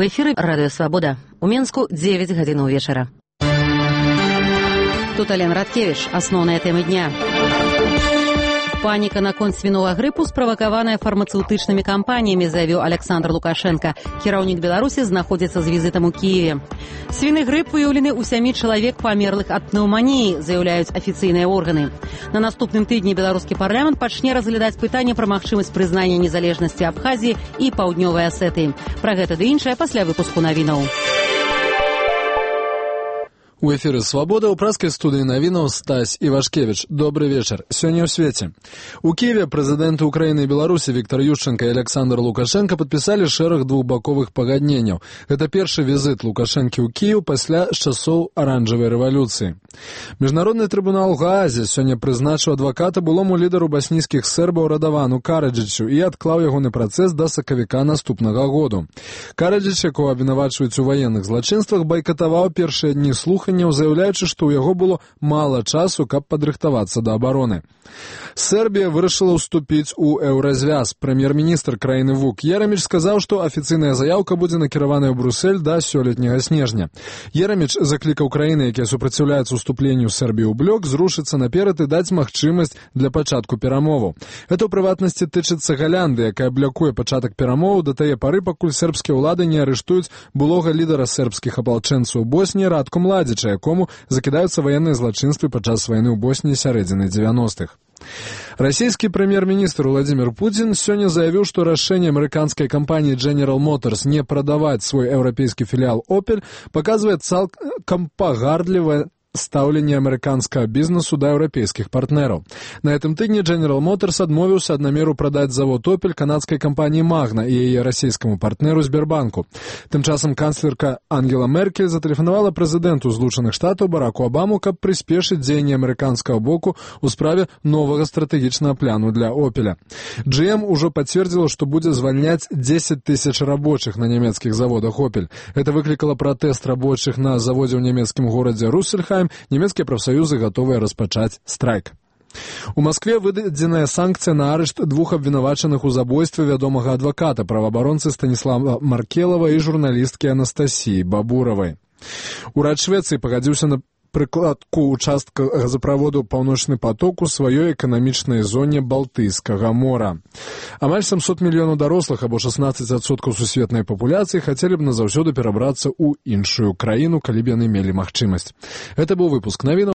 У эфіры Радыё Свабода. У Менску 9 гадзінаў вечара. Тут Алена Радкевич. Асноўныя тэмы дня. Паніка наконт свіновага грыпу справакаваная фармацэўтычнымі кампаніямі, заявіў Александр Лукашенко. Кіраўнік Беларусі знаходзіцца з візітам у Кіеве. Свіны грып выяўлены ў 7 чалавек памерлых ад пнеўманіі, заяўляюць афіцыйныя органы. На наступным тыдні беларускі парламент пачне разглядаць пытанне пра магчымасць прызнання незалежнасці Абхазіі і Паўднёвай Асетыі. Пра гэта ды іншае пасля выпуску навінаў. У эфіры «Свабода» ў праскай студыі навінаў Стась Івашкевіч. Добры вечар. Сёння ў свеце. У Киеве прэзідэнты Украіны і Беларусі Віктор Ющенко і Александр Лукашенко падпісалі шэраг двухбаковых пагадненняў. Гэта першы візіт Лукашэнкі ў Кіеў пасля часоў аранжавай рэвалюцыі. Міжнародны трыбунал у Гаазе сёння прызначыў адваката былому лідару баснійскіх сербаў Радавану Караджычу і адклаў ягоны працэс да сакавіка наступнага году. Караджыч, якого абвінавачваюць у ваенных злачынствах, байкатаваў першыя дні слуханняў, заяўляючы, што ў яго было мала часу, каб падрыхтавацца да абароны. Сербія вырашыла ўступіць у еўразвяз. Прэм'ер-міністр краіны Вук Ераміч сказаў, што афіцыйная заяўка будзе накіраваная ў Брюссель да сёлетняга снежня. Ераміч заклікаў краіны, якія супраціўляюцца уступленню Сербіі ў блок, зрушыцца наперад і даць магчымасць для пачатку перамоваў. Гэта ў прыватнасці тычыцца Галянды, якая блякуе пачатак перамоваў да тае пары, пакуль сербскія ўлады не арыштуюць былога лідара сербскіх апалчэнцаў у Босніі Радку Младзіча, якому закідаюцца ваенныя злачынствы падчас вайны ў Босніі сярэдзіны 90-х. Расійскі прэм'ер-міністр Владимир Путин сёння заявіў, што рашэнне амерыканскай кампаніі General Motors не прадаваць свой еўрапейскі філіал Opel паказвае цалкам пагардлівае стаўленне амерыканскага бізнесу да еўрапейскіх партнераў. На гэтым тыдні General Motors адмовіўся ад намеру прадаць завод Opel канадскай кампаніі Magna і яе расійскаму партнеру Сбербанку. Тым часам канцлерка Ангела Меркель затэлефанавала прэзідэнту Злучаных Штатаў Бараку Абаму, каб прыспешыць дзеянні амерыканскага боку ў справе новага стратэгічнага плану для Opel. GM ужо пацвердзіла, што будзе звальняць 10 тысяч рабочых на нямецкіх заводах Opel. Гэта выклікала пратэст рабочых на заводзе ў нямецкім горадзе Руссельхайм. Нямецкія прафсаюзы гатовыя распачаць страйк. У Маскве выдадзеная санкцыя на арышт двух абвінавачаных у забойстве вядомага адваката, праваабаронцы Станіслава Маркелава і журналісткі Анастасіі Бабуравай. Урад Швецыі пагадзіўся на прыкладку участка газаправоду «Паўночны поток» у сваёй эканамічнай зоне Балтыйскага мора. Амаль 700 мільёнаў дарослых, або 16% сусветнай папуляцыі, хацелі б назаўсёды перабрацца ў іншую краіну, калі б яны мелі магчымасць. Гэта быў выпуск навінаў.